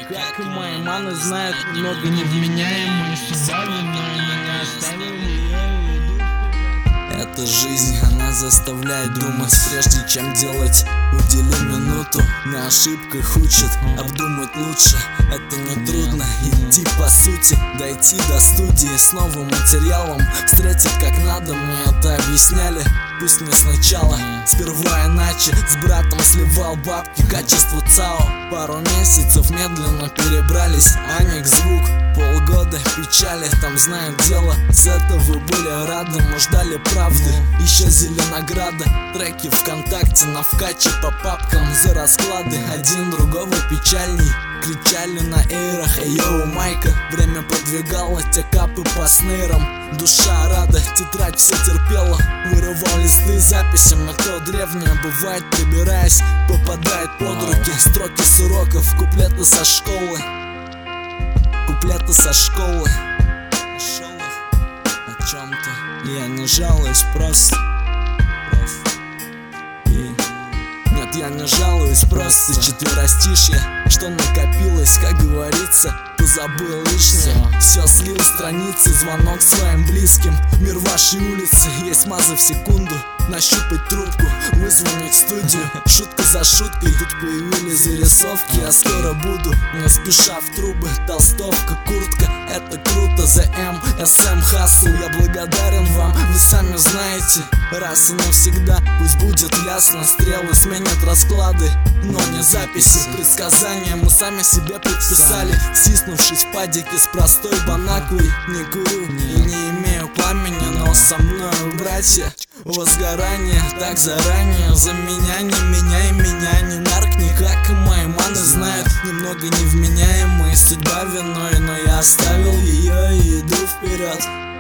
как и мои маны знают, немного невменяемые, судьба виной, но не оставил ее. Эта жизнь, она заставляет думать, прежде чем делать. Удели минуту, на ошибках учат обдумать лучше. Это не трудно, идти по сути, дойти до студии с новым материалом, встретить как надо, мне это объясняли. Пусть не сначала, сперва иначе. С братом сливал бабки, качество ЦАО. Пару месяцев медленно перебрались, Аник звук, полгода печали, там знают дело. С этого были рады, мы ждали правды. Еще Зеленограда, треки ВКонтакте на вкаче по папкам за расклады. Один другого печальней, кричали на эйрах, йоу, майка. Время продвигало те капы по снейрам. Душа рада, тетрадь все терпела. Вырывал листы записями, то древнее бывает, прибираясь, попадает под руки строки с уроков, куплеты со школы. Куплеты со школы. О чем-то я не жалуюсь, просто. Нет, я не жалуюсь, просто четверостишье, что накопилось, как говорится, позабыл лишнее. Все слил страницы, звонок своим близким. Мир вашей улицы, есть маза в секунду. Нащупать трубку, вызвонить в студию. Шутка за шуткой, тут появились зарисовки. Я скоро буду, не спеша в трубы. Толстовка, куртка, это круто. ЗМ Хасл, я благодарен вам, вы сами знаете. Раз и навсегда, пусть будет ясно. Стрелы сменят расклады, но не записи. Предсказания мы сами себе предписали, стиснувшись в падике с простой банаквой. Не курю и не имею пламени, но со мною братья. Возгорание так заранее, за меня не меняй меня, не наркни, как и мои маны знают, немного невменяемые, судьба виной, но я оставил ее и иду вперед.